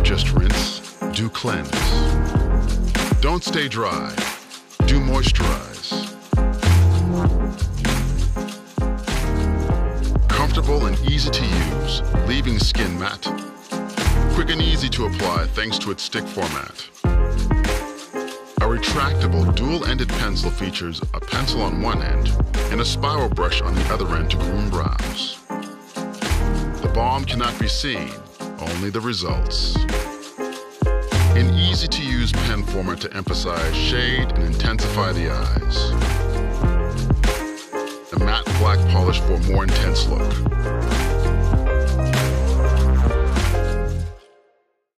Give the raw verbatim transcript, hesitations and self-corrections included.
Don't just rinse, do cleanse. Don't stay dry, do moisturize. Comfortable and easy to use, leaving skin matte. Quick and easy to apply thanks to its stick format. A retractable dual-ended pencil features a pencil on one end and a spiral brush on the other end to groom brows. The balm cannot be seen, only the results. An easy-to-use pen format to emphasize shade and intensify the eyes. A matte black polish for a more intense look.